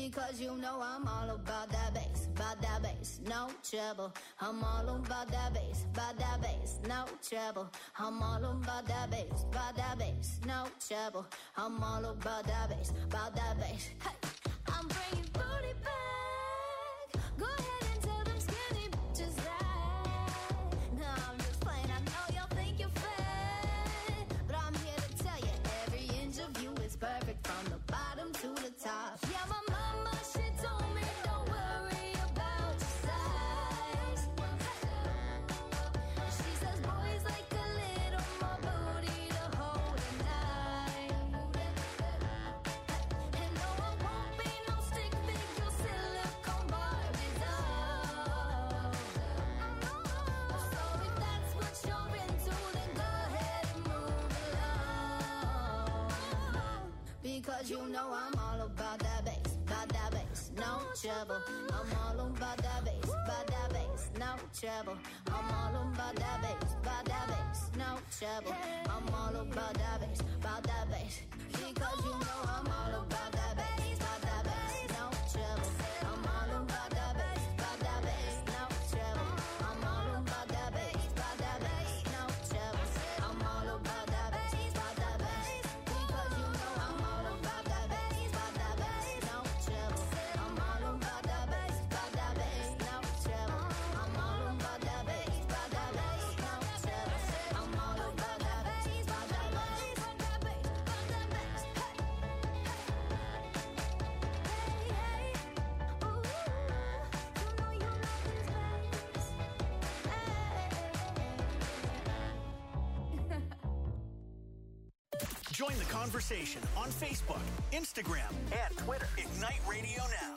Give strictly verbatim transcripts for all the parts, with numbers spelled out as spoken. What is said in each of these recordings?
Because you know I'm all about that bass, about that bass, no trouble. I'm all about that bass, about that bass, no trouble. I'm all about that bass, about that bass, no trouble. I'm all about that bass, about that bass. Hey, I'm bringing booty back. Go ahead and tell them skinny bitches that. No, I'm just playing. I know y'all think you're fat, but I'm here to tell you every inch of you is perfect from the bottom to the top. Yeah, my mama, she told me don't worry about your size. She says boys like a little more booty to hold at night. And no, I won't be no stick figure silicone Barbies up. So if that's what you're into, then go ahead and move along. Because you know I'm all about that bass, about that bass, no trouble. I'm all about that bass, about that bass, no trouble. I'm all about that bass, about that bass, no trouble. I'm all about that bass, about that bass. Because you know I'm all about that bass, about that bass, no trouble. I'm all about that bass, about that bass, no trouble. I'm all about that bass, about that bass, no trouble. I'm all about that bass, about that bass. Because you know I'm all about that bass, about that bass, no trouble. I'm all about that bass, about that bass, no trouble. I'm all about that bass, about that bass, no trouble. I'm all about that bass, about that bass, about that bass, about that bass. Hey, hey, hey, ooh, you know you love this bass. Hey. Join the conversation on Facebook, Instagram, and Twitter. Ignite Radio Now.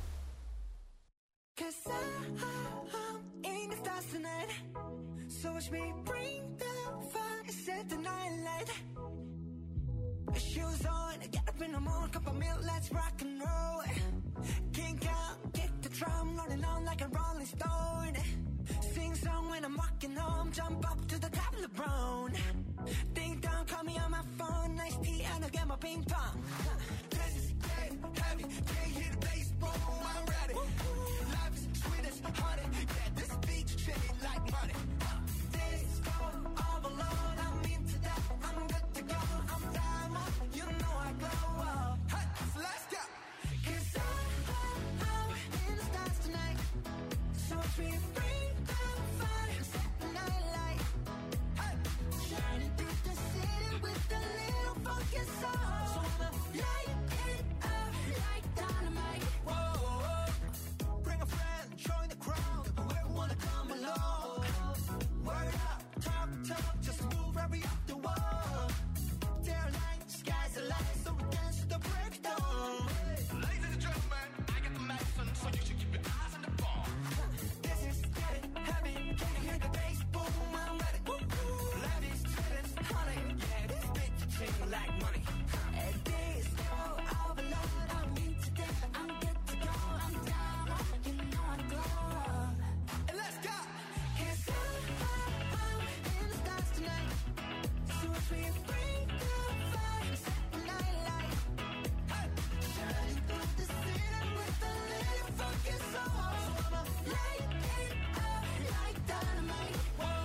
Cause I, I'm in the stars tonight. So watch me bring the fire, set the night light. Shoes on, get up in the morning, cup of milk, let's rock and roll. Kink out, kick the drum, rolling on like a rolling stone. Sing song when I'm walking home, jump up to the top of the brown. Ding dong, call me on my phone, nice tea and I'll get my ping pong. This is getting heavy, can't hear the bass, boom, I'm ready. Life is sweet as honey, yeah, this beach shit like money. This go all alone, I'm into that, I'm good to go, I'm diamond, you know I glow up. Hey, so let's go. Cause I, I'm in the stars tonight, so watch me bring the fire, set the night light. Hey, shining through the city with a little funky soul. So I'ma light it up like dynamite. Whoa, bring a friend, join the crowd, whoever wanna come along. Word up, talk, talk, just move right up the wall. They're like, sky's the limit, so we dance to the break of dawn. Ladies and gentlemen, I got the medicine, so you should keep your eyes on the ball. This is getting heavy, can you hear the bass? Boom, I'm ready. Ladies, students, honey, yeah, this bitch sing like money. And this go overload, I'm into that, I'm good to go, I'm down, you know I glow. And let's go. Cause I, I'm in the stars tonight, so watch me bring the fire, set the night light. Hey, shining through the city with a little funky soul. So I'ma light it up like dynamite. Whoa,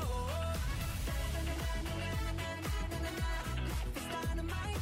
life is dynamite.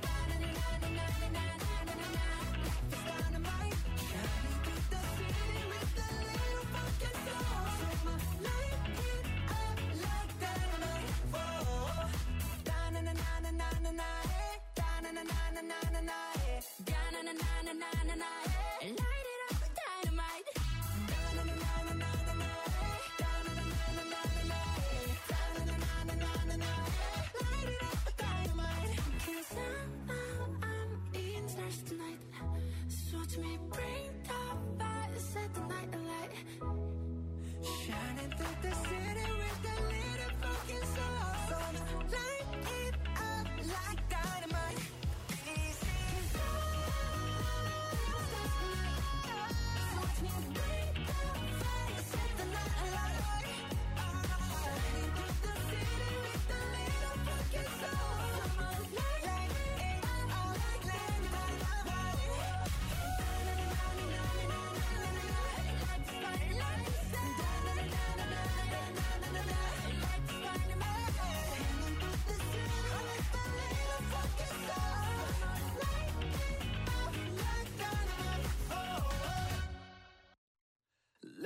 Life is dynamite. Shining through the city with a little funky soul. So I'ma light it up like dynamite. Whoa, da-na-na-na-na-na-na, eh. Da-na-na-na-na-na-na, eh. Da-na-na-na-na-na-na, eh. Light it up with dynamite. Da-na-na-na-na-na-na, eh. Da-na-na-na-na-na-na, eh. Da-na-na-na-na-na-na, eh. Light it up with dynamite. 'Cause I'm, I'm in stars tonight. So watch me bring the fire, set the night alight. Shining through the city with a little funky soul. So I'ma light it up like dynamite. Easy. 'Cause I'm in stars tonight. So watch me bring the fire, set the night alight. Shining through the city with a little funky soul. So I'ma light it up like dynamite.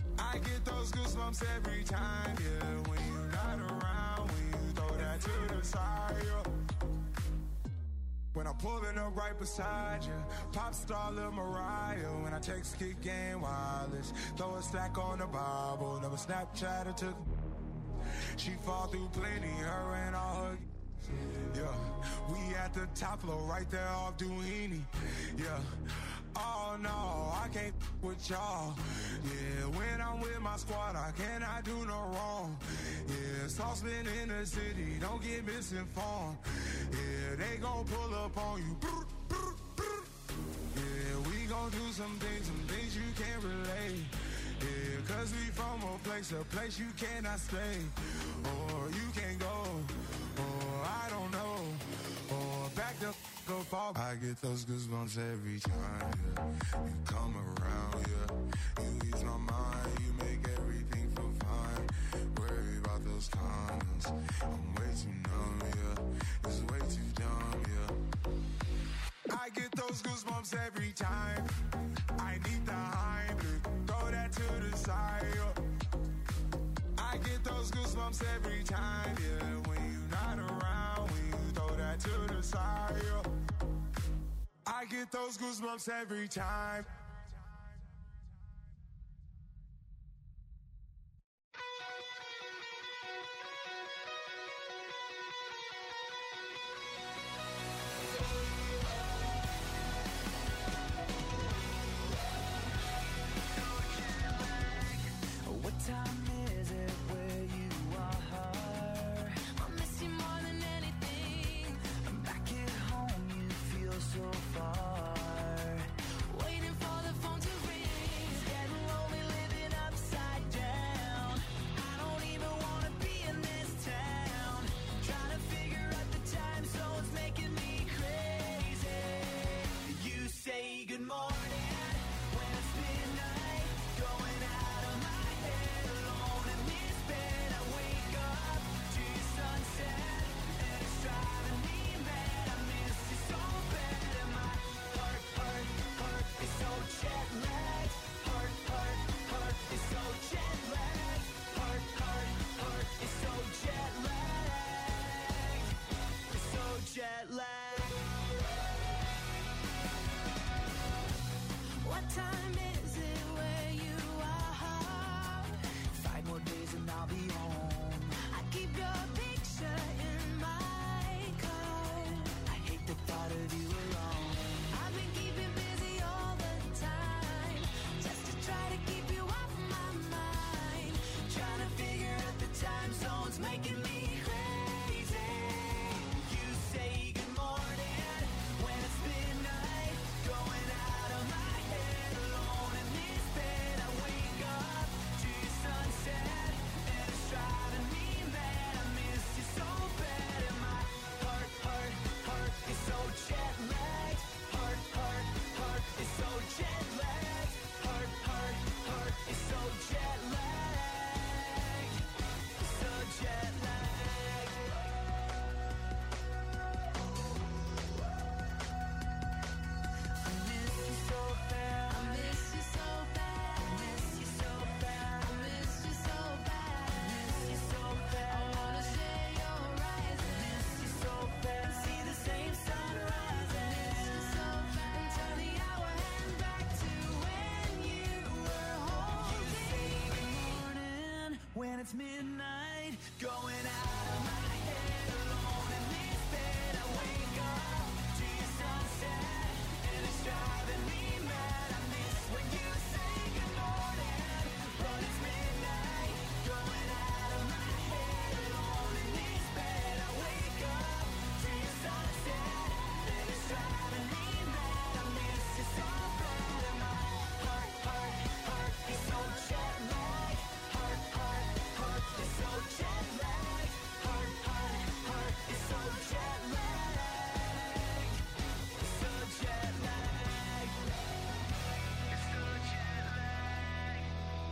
I get those goosebumps every time, yeah. When you're not around, when you throw that to the side, yeah. When I'm pulling up right beside you, pop star Lil Mariah. When I text Kick Game Wireless, throw a stack on the Bible. Never Snapchat or took. She fall through plenty, her and all her. Yeah, we at the top floor, right there off Duini. Yeah. Oh no, I can't with y'all. Yeah, when I'm with my squad, I cannot do no wrong. Yeah, saucepan in the city, don't get misinformed. Yeah, they gon' pull up on you. Yeah, we gon' do some things, some things you can't relate. Yeah, cause we from a place, a place you cannot stay. Or you can't go, or I don't know. Or back the go fall. I get those goosebumps every time, yeah. You come around, yeah. You ease my mind, you make everything feel fine. Worry about those comments, I'm way too numb, yeah. It's way too dumb, yeah. I get those goosebumps every time. I need the Heimlich, throw that to the side, yeah. goosebumps every time, yeah. When you're not around, when you throw that to the side, yeah. I get those goosebumps every time. What time is it where you are? I miss you more than anything. Back at home you feel so far. Waiting for the phone to ring. It's getting lonely living upside down. I don't even wanna be in this town. Trying to figure out the time zones making me crazy. You say good morning when it's midnight. Going out of my head alone in this bed. I wake up to your sunset and it's driving me mad. I miss you so bad and my heart, heart, heart is so jet lagged. Heart, heart, heart is so jet lagged. Heart, heart, heart is so jet lagged. It's so jet lagged. What time is it where you are? Five more days and I'll be home. I keep your picture in my car. I hate the thought of you alone. I've been keeping busy all the time, just to try to keep you off my mind. Trying to figure out the time zones making me crazy. You say good morning when it's midnight. Going out of my head alone in this bed. I wake up to your sunset and it's driving me mad. I miss you so bad and my heart, heart, heart is so jet lagged. Heart, heart, heart is so jet lagged. Heart, heart, heart is so jet lagged. So jet lagged. I miss you so bad. I miss you so bad. I miss you so bad. I miss you so bad. I miss you so bad. I wanna share your horizon. I miss you so bad. See the same sunrise. I miss you so bad. And turn the hour hand back to when you were home. You say good morning when it's midnight. Going out of my head alone in this bed. I wake up to your sunset and it's driving me mad. I miss when you say good morning, but it's midnight. Going out of my head alone in this bed. I wake up to your sunset and it's driving me mad. I miss you so bad and my heart, heart, heart is so jet lagged. Heart, heart, heart is so jet lagged. Heart, heart, heart is so jet lagged. So jet lagged. It's so jet lagged.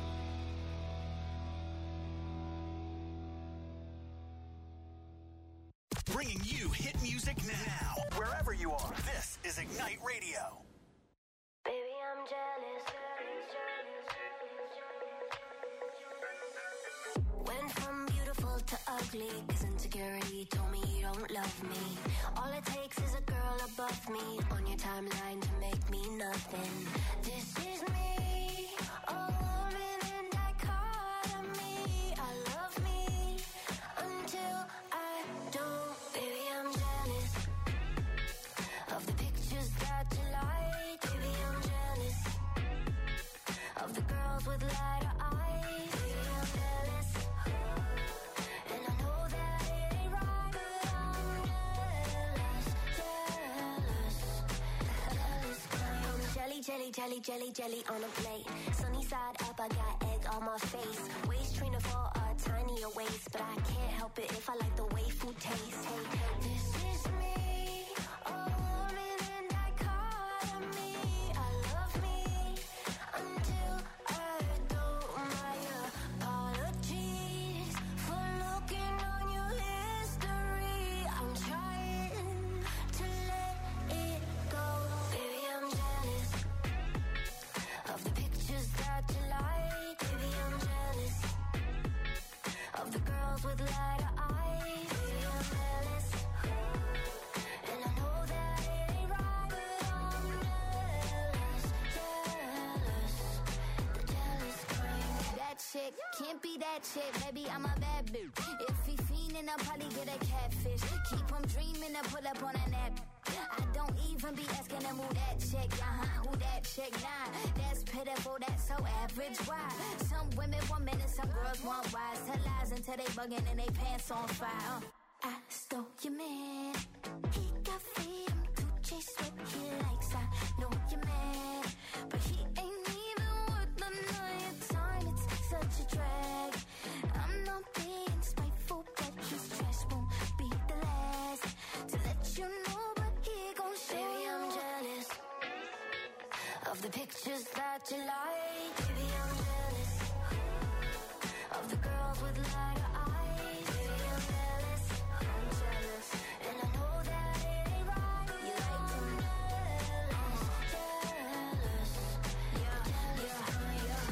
Bringing you hit music now, wherever you are. This is Ignite Radio. Baby, I'm jealous. Went from beautiful to ugly, cause insecurity told me you don't love me. All it takes is a girl above me on your timeline to make me nothing. This is me, a woman in dichotomy. I love me until I don't. Baby, I'm jealous of the pictures that you like. Baby, I'm jealous of the girls with lighter eyes. Baby, I'm jealous, and I know that it ain't right, but I'm jealous, jealous, jealous. I'm jelly, jelly, jelly, jelly, jelly on a plate. Sunny side up, I got egg on my face. Waist trainer for a tinier waist, but I can't help it if I like the way food tastes. Hey, this is me, a woman in dichotomy. I love me until I don't. My apologies for looking on your history. I'm trying to let it go. Baby, I'm jealous of the pictures that you like. Baby, I'm jealous of the girls with with lighter eyes. Baby, I'm jealous. And I know that it ain't right, but I'm jealous, jealous. The jealous kind. That chick can't be that chick, baby, I'm a bad bitch. If he fiendin', I'll probably get a catfish. Keep him dreamin' to pull up on a nap. I don't even be asking him who that chick, uh-huh, who that chick, nah. That's pitiful, that's so average, why? Some women want men and some girls want wise. Tell lies until they buggin' and they pants on fire. uh. I stole your man. He got freedom, Gucci sweat, he likes, I know you're mad. But he ain't even worth the night time, it's such a drag. I'm not being spiteful, but his trash won't be the last to let you know, but he gon' show. Baby, I'm jealous of the pictures that you like. Baby, I'm jealous of the girls with lighter eyes. Baby, I'm jealous, I'm jealous, and I know that it ain't right. You like them jealous, jealous, yeah, jealous, yeah, yeah.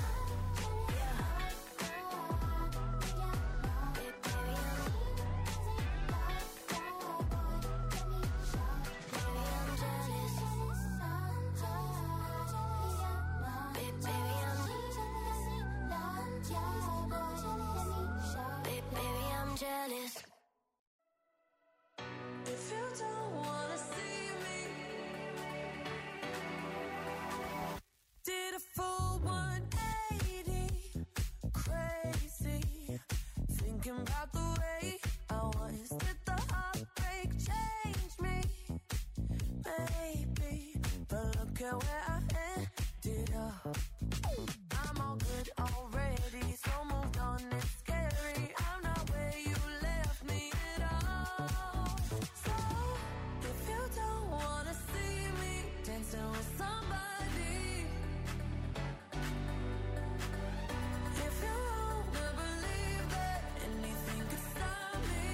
Jealous. If you don't wanna see me, did a full one eighty, crazy, thinking about the way I was. Did the heartbreak change me? Maybe, but look at where I ended up. I'm all good already, so moved on, it's scary. I'm not where you left me at all. So, if you don't wanna see me dancing with somebody, if you wanna believe that anything could stop me,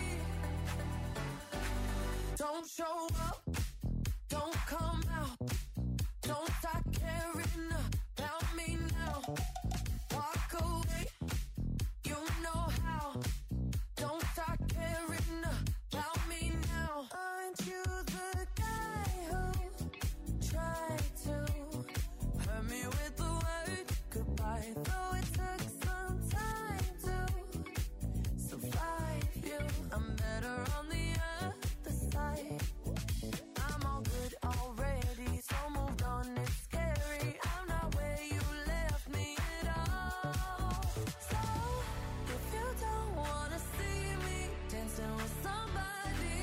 don't show up, don't come out, don't start caring about me now. Walk away, you know how. Don't start caring about me now. Aren't you the guy who tried to hurt me with the word goodbye? Though it took some time to survive you, I'm better on the other side. I'm all good already, so moved on, it's scary. I'm not where you left me at all. So, if you don't wanna see me dancing with somebody,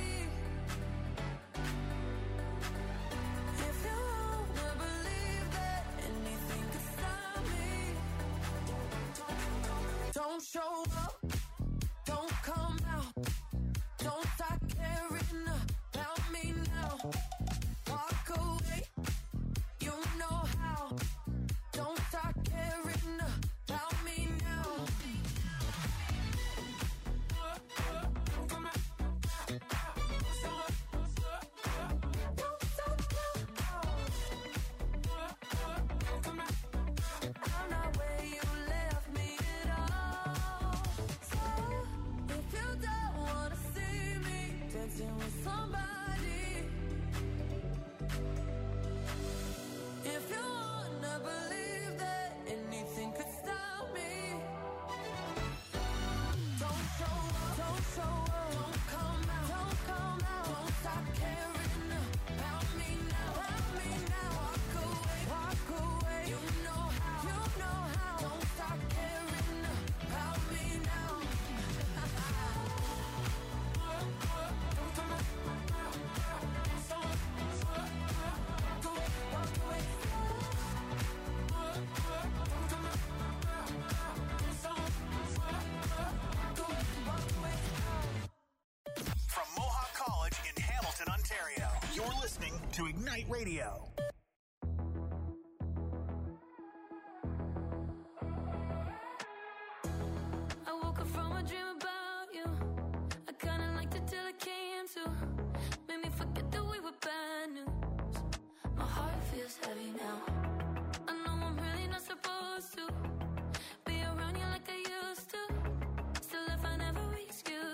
if you wanna believe that anything could stop me, don't show up, don't come out, don't start caring about me now. Walk away, you know how. Don't start caring about me now. I'm not where you left me at all. So, if you don't wanna see me dancing with somebody, if you wanna believe that anything could stop me, don't show up, don't show up, don't come out, don't come out, don't stop caring about me now, about me now. Walk away, walk away, you know how, you know how. Don't stop caring about me now. Walk away. From Mohawk College in Hamilton, Ontario, you're listening to Ignite Radio. I woke up from a dream about you. I kinda liked it till it came to. Made me forget that we were bad news. My heart feels heavy now. I know I'm really not supposed to be around you like I used to. Still, if I never reach you,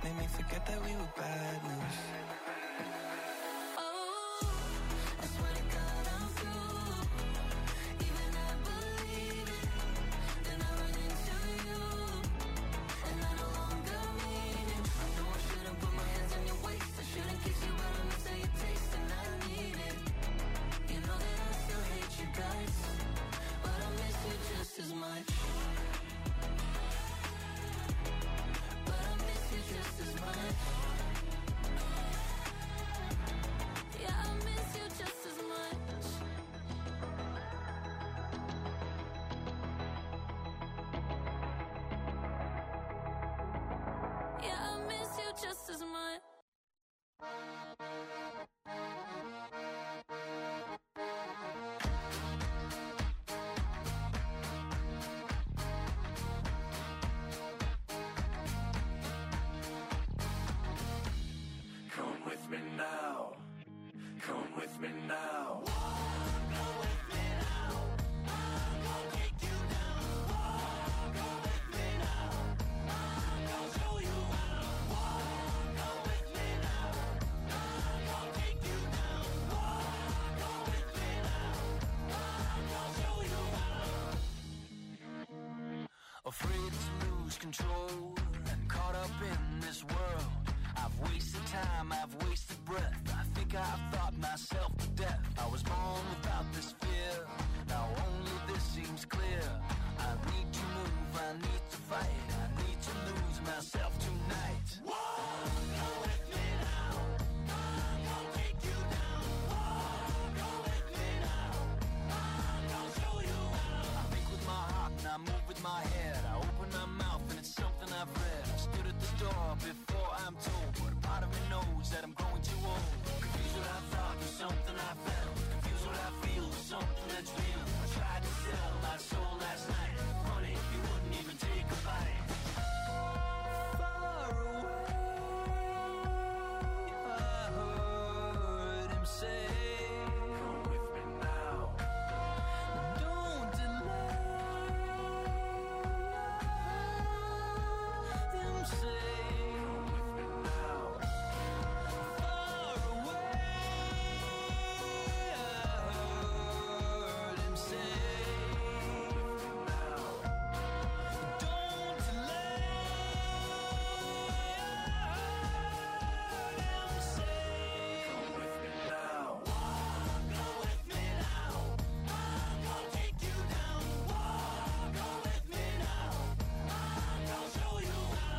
made me forget that we were bad news. As much, but I miss you just as much. Yeah, I miss you just as much. Yeah, I miss you just as much. Afraid to lose control and caught up in this world. I've wasted time, I've wasted breath. I think I've thought myself to death. I was born without this fear. Now only this seems clear. I need to move, I need to fight. I need to lose myself tonight. Walk with me now. I'm gonna take you down. Walk with me now. I'm gonna show you how. I think with my heart and I move with my head. I open my mouth and it's something I've read. I stood at the door before I'm told, but a part of me knows that I'm growing too old. Confused what I thought was something I felt. Confused what I feel was something that's real. I tried to sell my soul last night. Funny, you wouldn't even take a bite. Far away, I heard him say, come with me now. Don't delay. Them say, come with me now. Far away, I heard him say, come with me now. Don't delay. I heard him say, come with me now. Walk with me now. I'm gonna take you down. Walk with me now. I'm gonna show you how.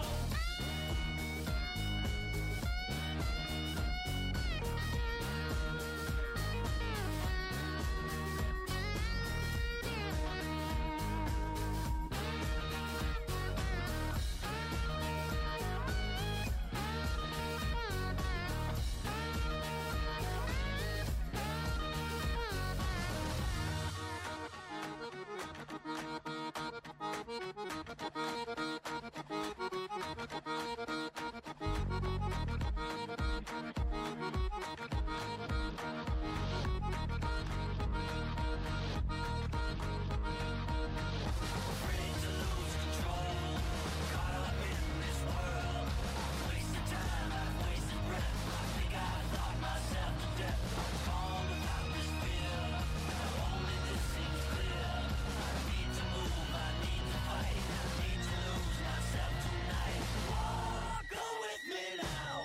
Afraid to lose control, caught up in this world. I've wasted time, I've wasted breath. I think I thought myself to death. I was born without this fear. Now only this seems clear. I need to move, I need to fight. I need to lose myself tonight. Walk with me now.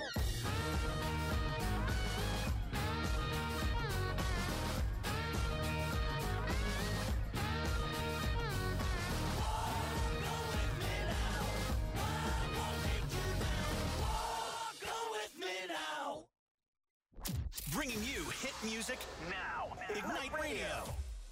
Bringing you hit music now. Ignite Radio.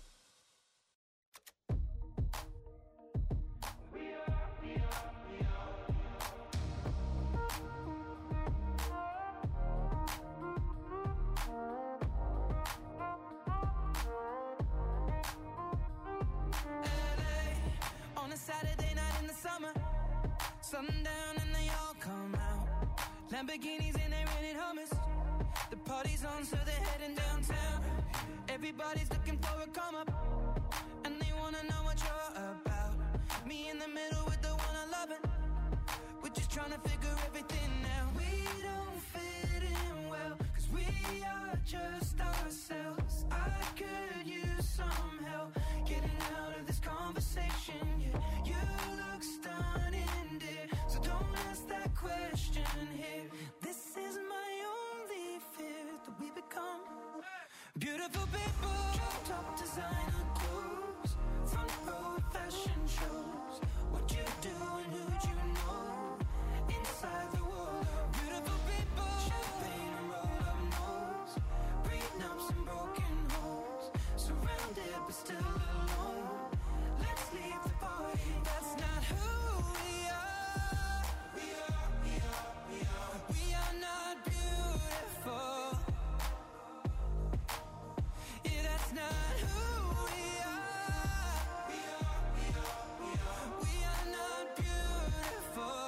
On a Saturday night in the summer, sundown and they all come out. Lamborghinis and they rented Hummers. The party's on, so they're heading downtown. Everybody's looking for a come up, and they wanna know what you're about. Me in the middle with the one I love it. we're just trying to figure everything out. We don't fit in well, cause we are just ourselves. I could use some help getting out of this conversation. Yeah, you look stunning, dear, so don't ask that question here. This is my only fear, that we become beautiful people. Top designer clothes, front row fashion shows. What you do and who'd you know? Inside the world of beautiful people. Champagne and roll up nose, prenups and broken homes. Surrounded but still alone. Let's leave the party. That's not who we are. We are, we are, we are. We are not beautiful. Yeah, that's not who we are. We are, we are, we are. We are not beautiful.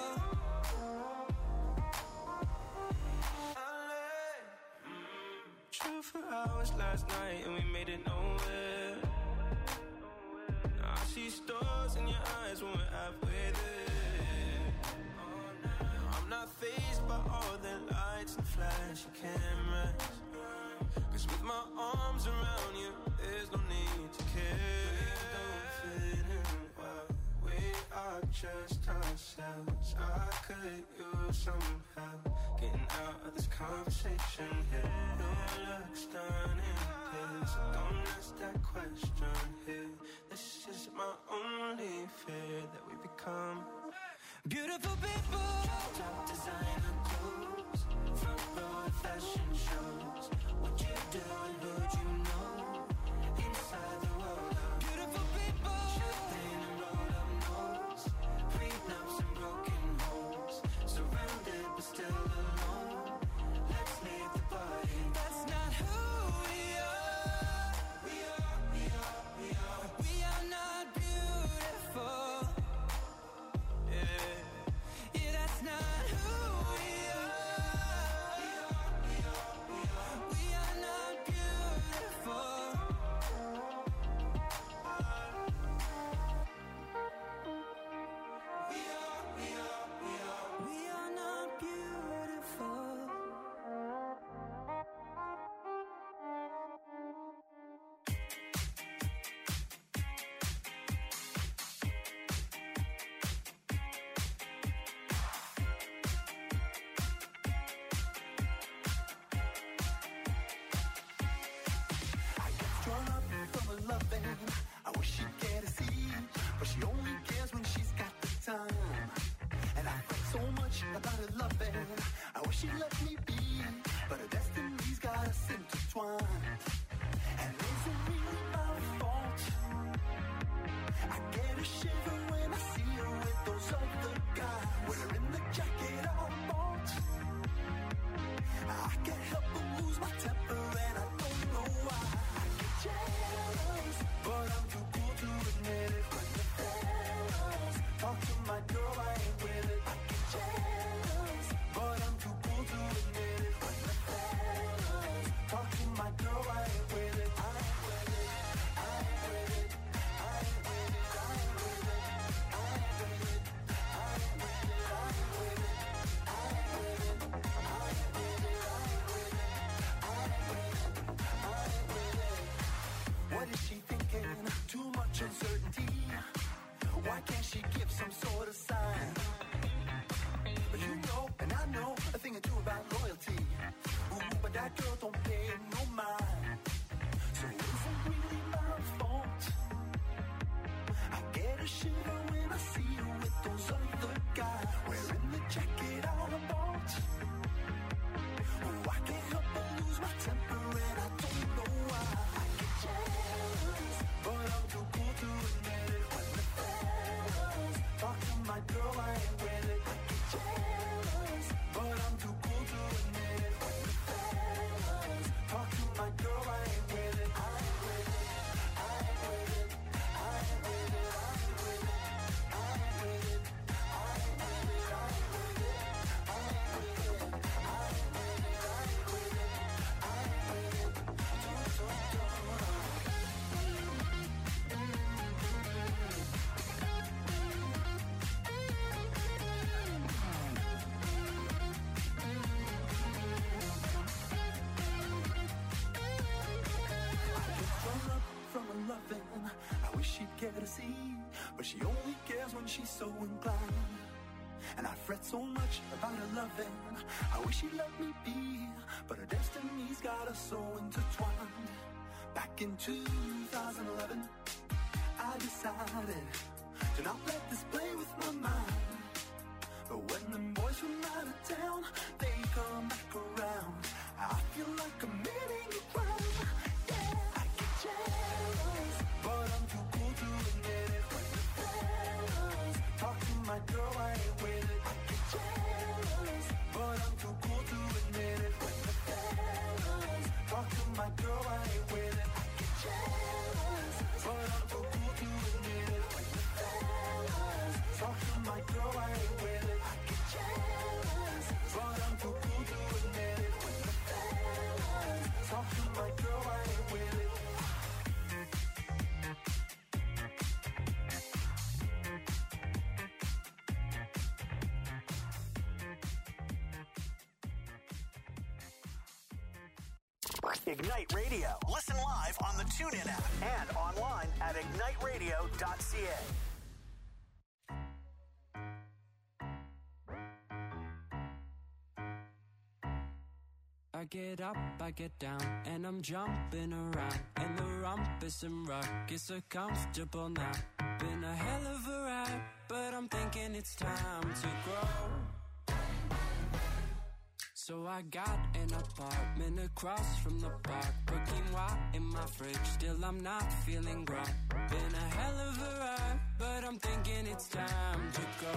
True for hours last night and we made it nowhere. Now I see stars in your eyes when we're halfway there. I'm not fazed by all the lights and flashy cameras, cause with my arms around you, there's no need to care. We don't fit in well, we are just ourselves. I could use some help getting out of this conversation here. You look stunning, dear, so don't ask that question here. This is my only fear, that we become beautiful people. Top designer clothes, front row fashion shows. What you do and who'd you know? Inside the world of beautiful people. Champagne and roll up nose, prenups and broken homes. Surrounded but still alone. Let's leave the party. That's not who we are. We are, we are, we are. We are not beautiful. Yeah, yeah, that's not who we are. We are, we are, we are. We are not beautiful. We are, we are, we are. We are not beautiful. Drawn up from a loving, I wish she'd get a seat, but she only cares when she's got the time. And I fret so much about her loving, I wish she'd let me be, but her destiny's got us intertwined. And is it really my fault? I get a shiver when I see her with those other guys, wearing the jacket I bought. I can't help but lose my temper and I don't know why. I get jealous, but I'm too cool to admit it. When the fellas talk to my girl, I ain't with it. I get jealous, but but she only cares when she's so inclined. And I fret so much about her loving. I wish she'd let me be, but her destiny's got us so intertwined. Back in two thousand eleven, I decided to not let this play with my mind. But when them boys from out of town, they come back around, I feel like committing a crime. Yeah, I get jealous, but I'm too cool to admit it. When the fellas talk to my girl, I ain't with it. I get jealous, but I'm too cool to admit it. When the fellas talk to my girl, I ain't with it. I get jealous, but I'm too cool to admit it. When the fellas talk to my girl, I ain't with it. I get jealous, but I'm too cool to admit it. When the fellas talk to my girl, I ain't with it. Ignite Radio. Listen live on the TuneIn app and online at ignite radio dot c a. I get up, I get down, and I'm jumping around. And the rumpus and ruckus are comfortable now. Been a hell of a ride, but I'm thinking it's time to grow. So I got an apartment across from the park. Quinoa in my fridge, still I'm not feeling grown. Been a hell of a ride, but I'm thinking it's time to go.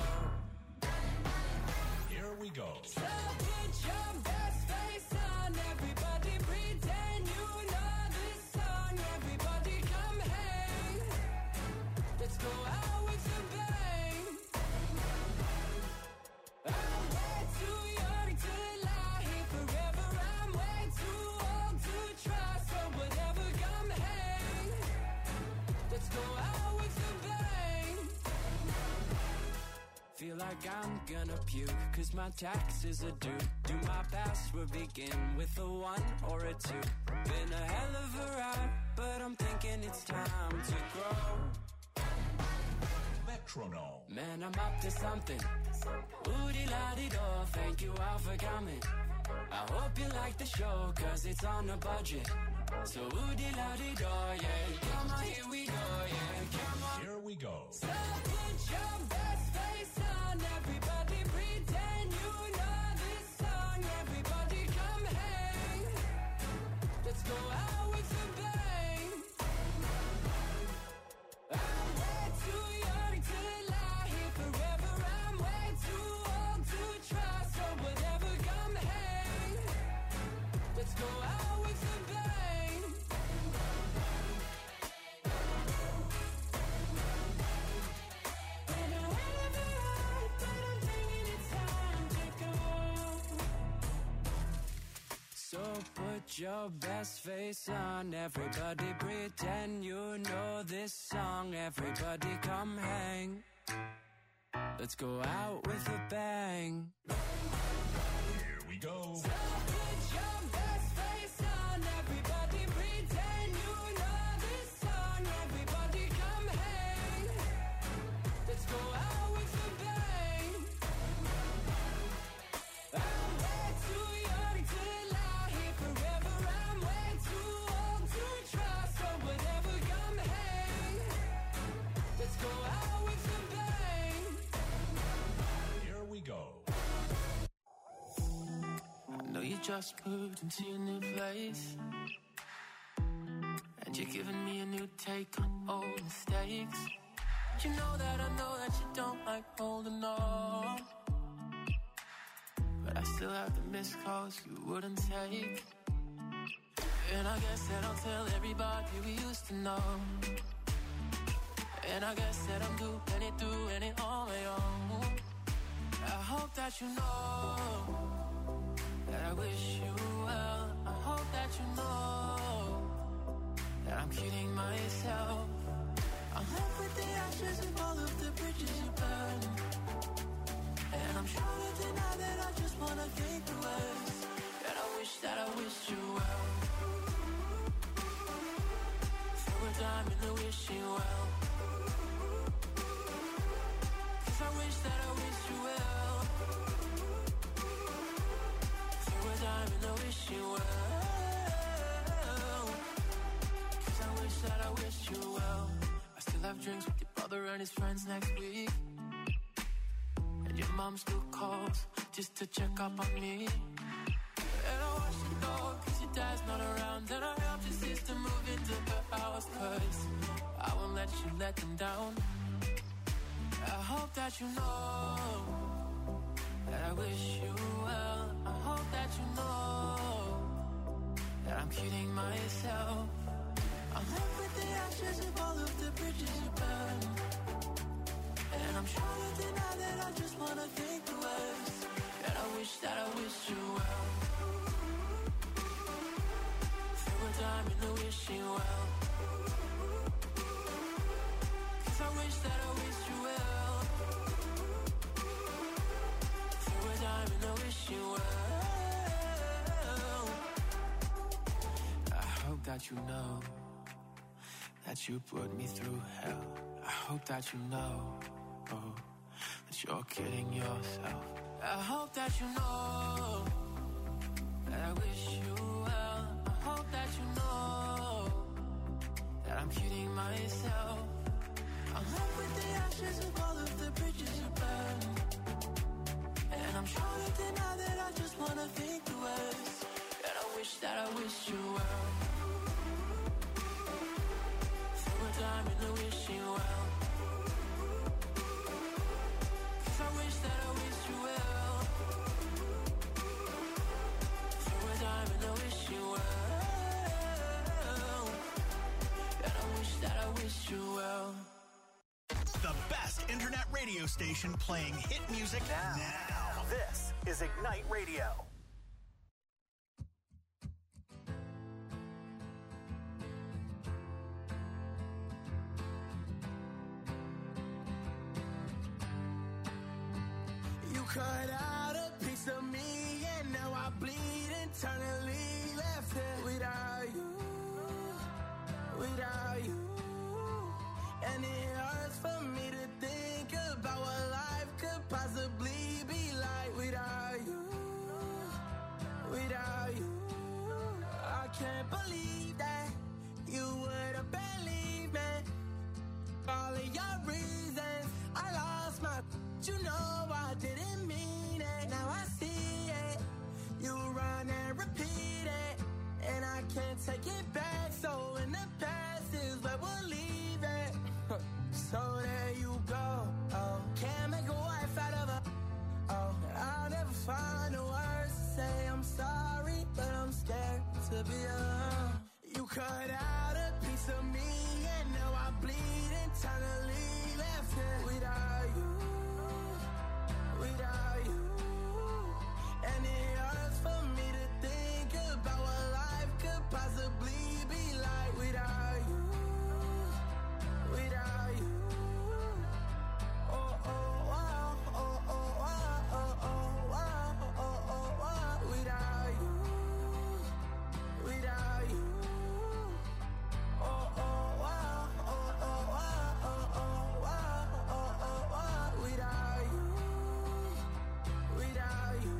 Here we go. So put your best face on, everybody pretend you know this song. Everybody come hang, let's go out with a bang. I'm way too young to lie here forever. I'm way too old to try, so whatever, come hang, let's go out with a bang. Feel like I'm gonna puke, cause my taxes are due. Do my password begin with a one or a two? Been a hell of a ride, but I'm thinking it's time to grow. Metronome. Man, I'm up to something. Oodie-la-dee-do, thank you all for coming. I hope you like the show, cause it's on a budget. So oodie-la-dee-do, yeah. Come on, here we go, yeah. Come on. Here we go. So put your best face on, everybody pretend you know this song. Everybody come hang, let's go out with a bang. I'm way too young to lie here forever. I'm way too old to try, so whatever, come hang, let's go out with a bang. Been a hell of a ride, but I'm thinking it's time to go. So put your best face on, everybody pretend you know this song. Everybody come hang, let's go out with a bang. Here we go. So put your best face on, everybody pretend you know this song. Everybody come hang, let's go out with a bang. I'm way too young to lie here forever. I'm way too old to try, so whatever, come hang, let's go out with a bang. Here we go. I know you just moved into your new place, and you're giving me a new take on old mistakes. You know that I know that you don't like holding on, but I still have the missed calls you wouldn't take. And I guess that I'll tell everybody we used to know. And I guess that I'm doing it, doing it on my own. I hope that you know that I wish you well. I hope that you know that I'm kidding myself. I'm left with the ashes of all of the bridges you burned, and I'm sure to deny that I just wanna think the worst. That I wish that I wish you well. Throw a dime in the wishing well. time and I wish you well. Cause I wish that I wished you well. I still have drinks with your brother and his friends next week. And your mom still calls just to check up on me. And I watch the dog cause your dad's not around. And I helped your sister move into the house cause I won't let you let them down. I hope that you know that I wish you well. I hope that you know that I'm kidding myself. I'm left with the ashes of all of the bridges you burned. And I'm trying to deny that I just wanna think the worst. And I wish that I wish you well. Throw a dime in the wishing well. Cause I wish that I wish you well. Throw a dime in the wishing well. I hope that you know that you put me through hell. I hope that you know, oh, that you're kidding yourself. I hope that you know that I wish you well. I hope that you know that I'm kidding myself. I'm left with the ashes of all of the bridges you burned. And I'm trying to deny that I just wanna think the worst. And I wish that I wish you well. Throw a dime in the wishing well. Cause I wish that I wish you well. Throw a dime in the wishing well. And I wish that I wish you well. The best internet radio station playing hit music now. now. This is Ignite Radio. You cut out a piece of me and now I bleed internally. Left here without you, without you. And it hurts for me to think about what life could possibly be like without you, without you. I can't believe that you would have believed me. All of your reasons, I lost my, you know I didn't mean it. Now I see it, you run and repeat it, and I can't take it back. So in the past is where we'll leave it. So there you go, oh, can't make a wife out of her. Oh, I'll never find the words to say I'm sorry, but I'm scared to be alone. You cut out a piece of me and now I bleed internally. Left here without you, without you. And it hurts for me to think about what life could possibly be like without you, without you. Oh, oh, wow, oh, oh, wow, oh, oh, wow, oh, oh, wow. Without you, without you. Oh, oh, wow, oh, oh, wow, oh, oh, wow, oh, oh, wow. Without you, without you.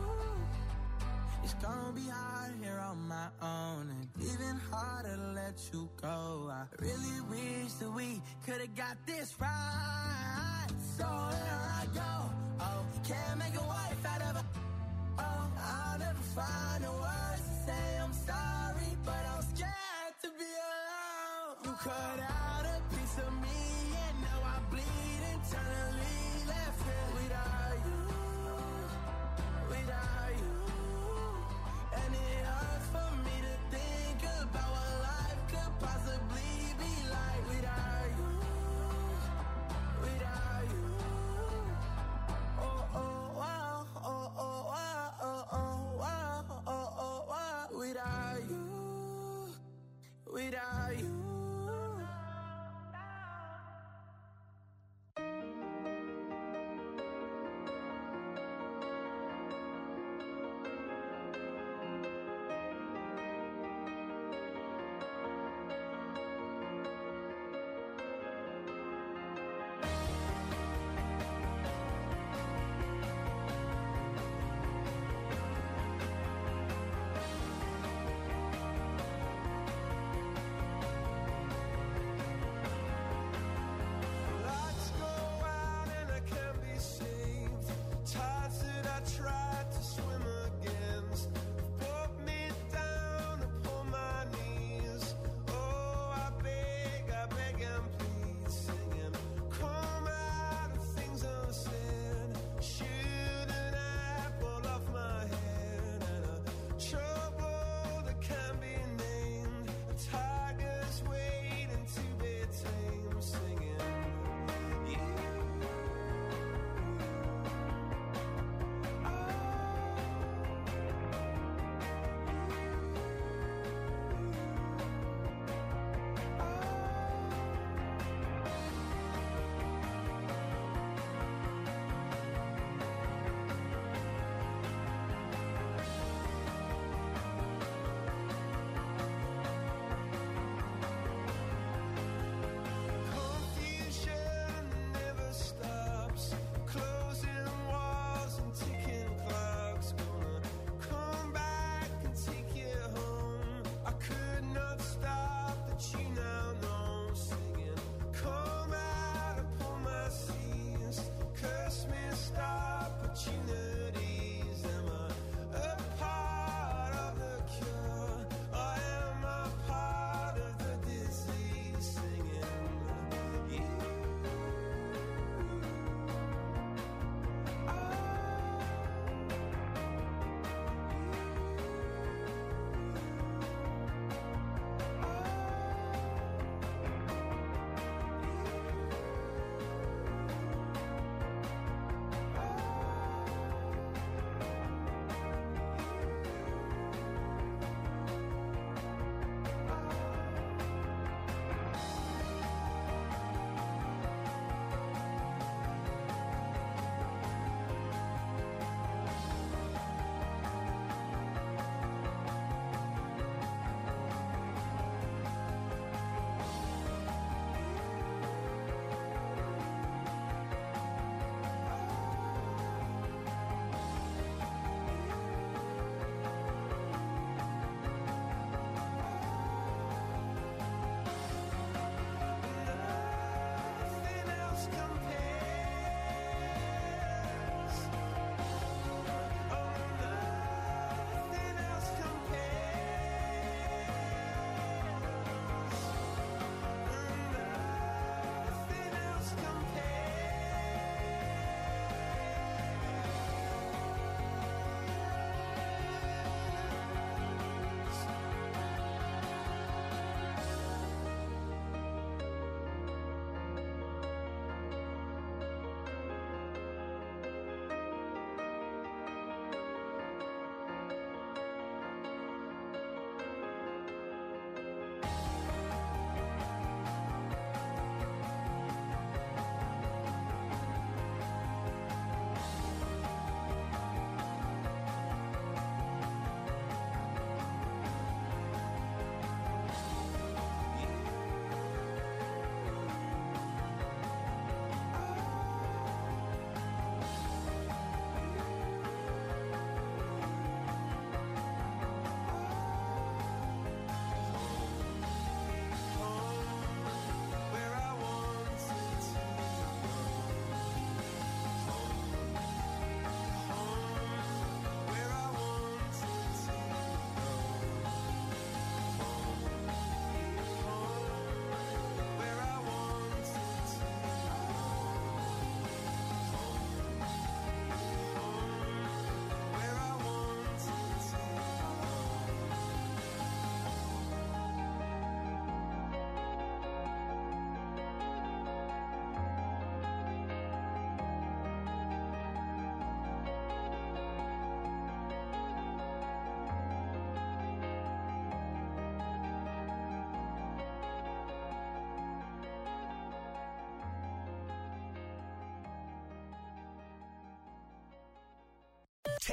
It's gonna be hard here on my own, and even harder to let you go. I really wish that we could've got this right. So here I go. Oh, can't make a wife out of a. Oh, I'll never find the words to say I'm sorry, but I'm scared to be alone. You cut out a piece of me and now I bleed internally. Left here without you, without you. And it hurts for me to think about what life could possibly be like without you, without you. Oh, oh, wow, oh, oh, wow, oh, oh, wow, oh, oh, wow. Without you, without you.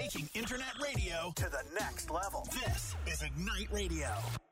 Taking internet radio to the next level. This is Ignite Radio.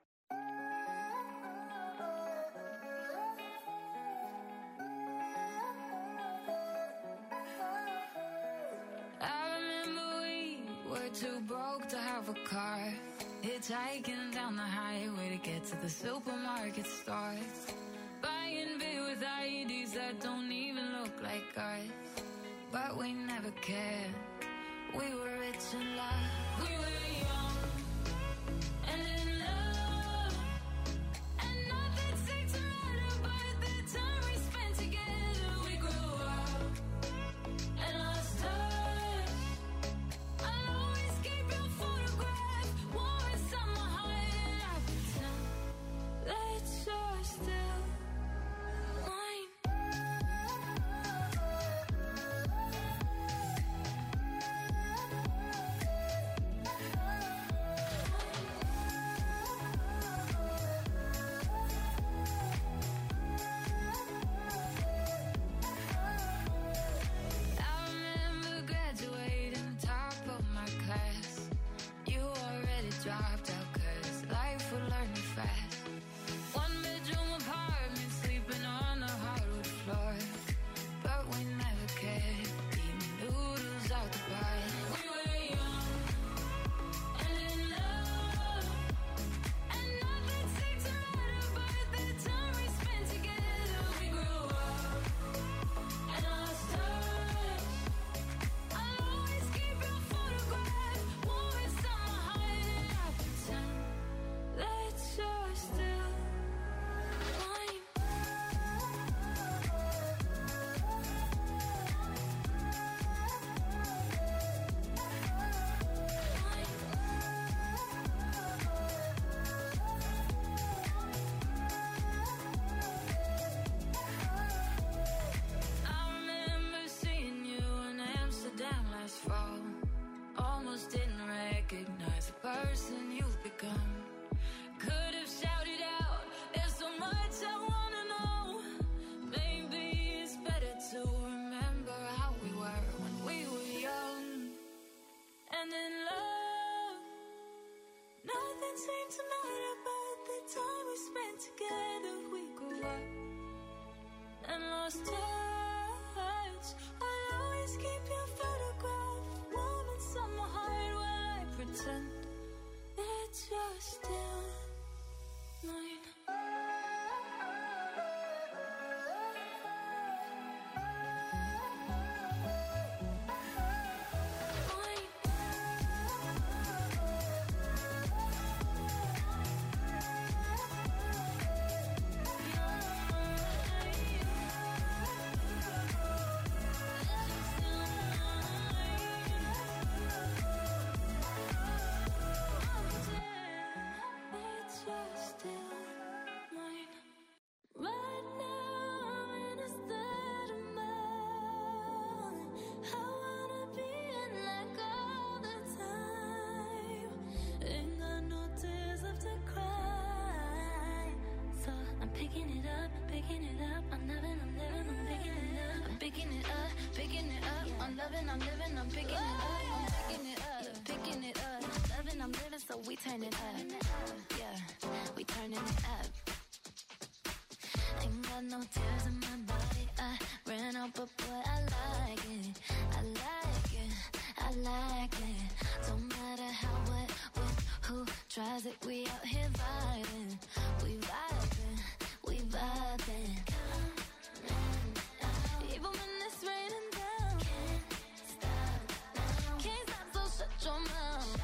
I remember we were too broke to have a car. Hitchhiking down the highway to get to the supermarket stores. Buying beer with I E Ds that don't even look like ours. But we never cared. We were rich in love. We were young and in love. And nothing seemed to matter but the time we spent together. We grew up and lost touch. I'll always keep your photograph warm inside my heart. And I pretend that you're still mine. I remember graduating top of my class. You already dropped out 'cause life would learn you fast. One bedroom apartment, sleeping on the hardwood floor. But we never cared. Eating noodles out the bar. We were young and in love. And nothing seemed to matter but the time we spent together. We grew up and lost touch. I'll always keep your photograph warm inside my heart. And I pretend that you're still mine. I remember seeing you in Amsterdam last fall. Almost didn't recognize the person you've become. Could have shouted out, there's so much I wanna know. Maybe it's better to remember how we were when we were young and in love. Nothing seemed to matter but the time we spent together. We grew up and lost touch. I'll always keep your photograph warm inside my heart while I pretend that you're still mine. Right now I'm in a state of mind. I wanna be in like all the time. Ain't got no tears left to cry. So I'm picking it up, picking it up. I'm loving, I'm living, I'm picking it up. I'm picking it up, picking it up. I'm loving, I'm living, I'm picking it up. I'm picking it up, picking it up. Loving, I'm living, so we turn it up. Yeah, we turning it up. Ain't got no tears in my body. I ran out, but boy, I like it. I like it. I like it. Don't matter how, what, when, who tries it. We out here vibing. We vibing. We vibing. Even when it's raining down. Can't stop now. Can't stop, so shut your mouth.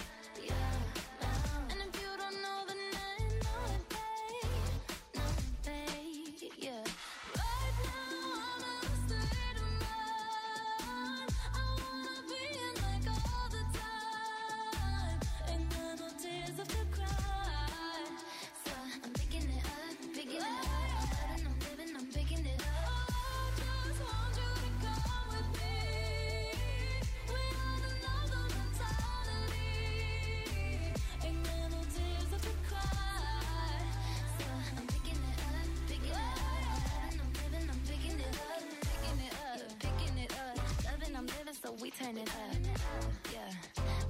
And if you don't know, then I know it, babe. Know it, babe. Yeah. Right now I'm in a state of mind. I wanna be in like all the time. Ain't got no tears left to cry. So I'm picking it up, picking it up. I'm loving, I'm living, I'm picking it up. I just want you to come with me. We are another mentality. Ain't got no tears left to cry. So I'm picking it up, picking it up. I'm loving, I'm living, I'm picking it up, picking it up, picking it up. Loving, I'm living, so we turn it up. Yeah.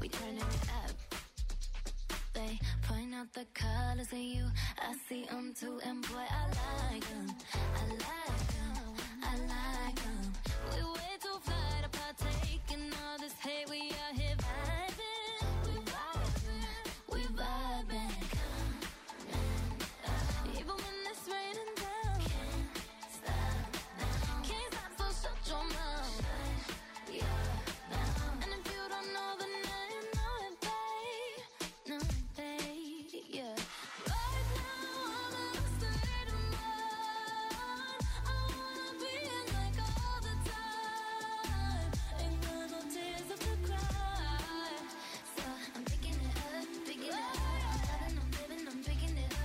we turning it up. They point out the colors in you, I see them too, and boy, I like them, I like them, I like them. We way too fly to partake in all this hate, we out here vibing, we vibing, we vibing. Even when it's raining down, can't stop now, can't stop, so shut your mouth, shut your mouth. And if you don't know, then now you know it, babe, know it, babe, yeah. Right now, I'm in a state of mind, I wanna be in like all the time, ain't got no tears left to cry, so I'm picking it up, picking it up, I'm loving, I'm living, I'm picking it up.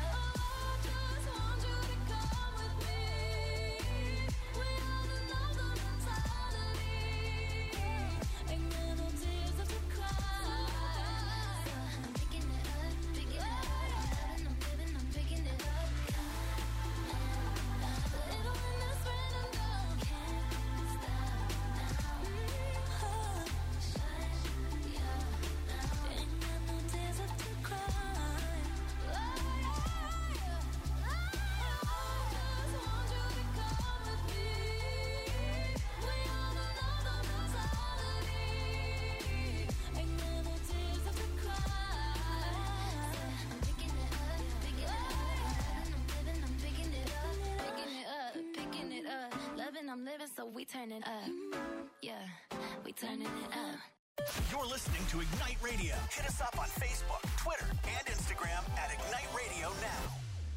I'm living, so we turn it up. Yeah, we turning it up. You're listening to Ignite Radio. Hit us up on Facebook, Twitter, and Instagram at Ignite Radio Now.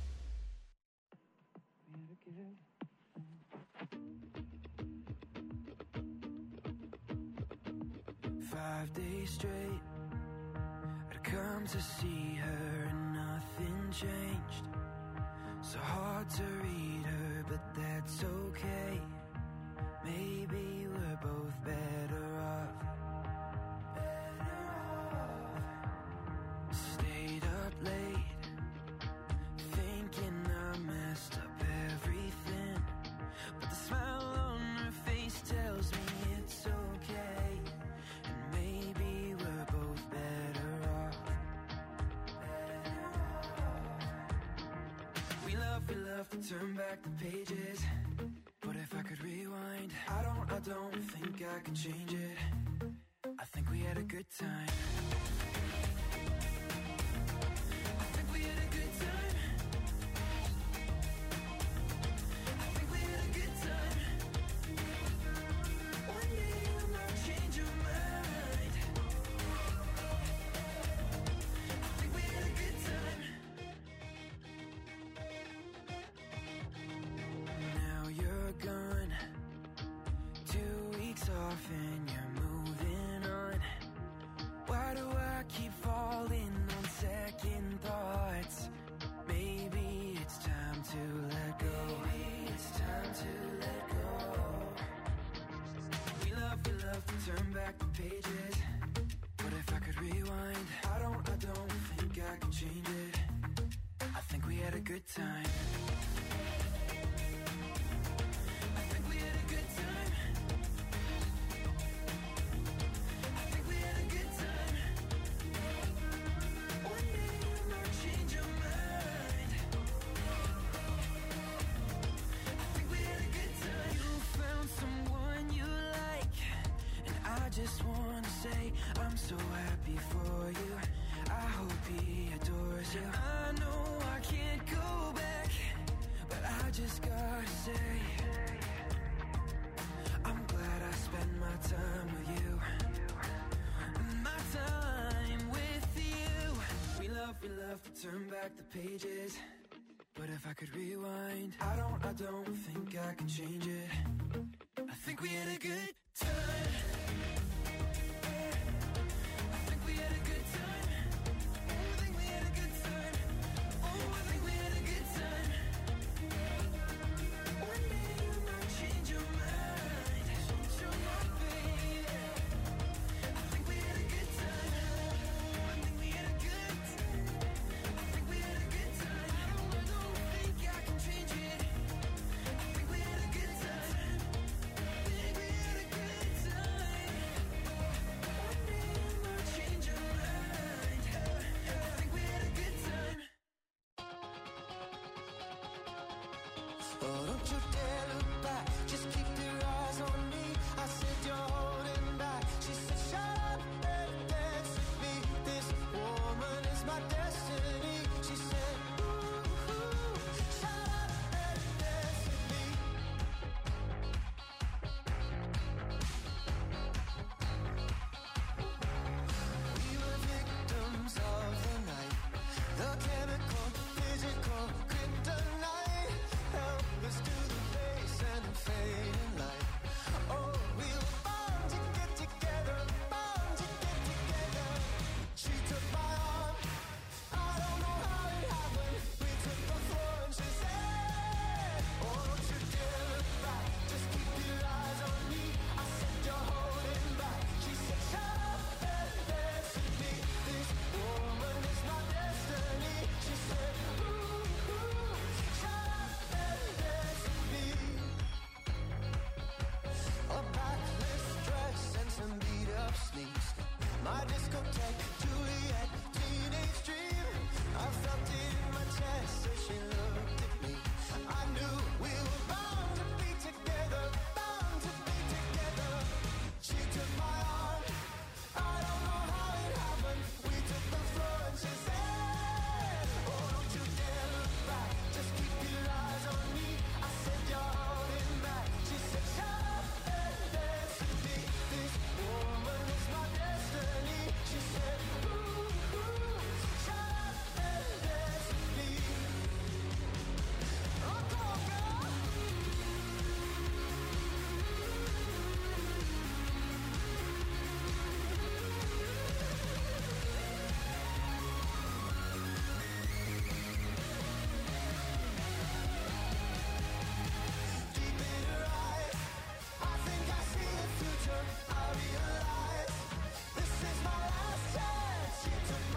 Five days straight, I'd come to see her and nothing changed. So hard to read her, but that's okay. Maybe we're both better off. Better off. Stayed up late, thinking I messed up everything. But the smile on her face tells me it's okay. And maybe we're both better off. Better off. We love, we love to turn back the pages. But if I could rewind, I don't, I don't think I could change it. I think we had a good time. I think we had a good time. I think we had a good time. One day I might change your mind. I think we had a good time. Now you're gone, two weeks off and you're moving on. Why do I keep falling on second thoughts? Maybe it's time to let go. Maybe it's time to let go. We love, we love to turn back the pages. But if I could rewind, I don't, I don't think I could change it. I think we had a good time. Just wanna say I'm so happy for you. I hope he adores you. I know I can't go back, but I just gotta say I'm glad I spent my time with you. My time with you. We love, we love to turn back the pages. But if I could rewind, I don't, I don't think I can change it. I think we had a good time.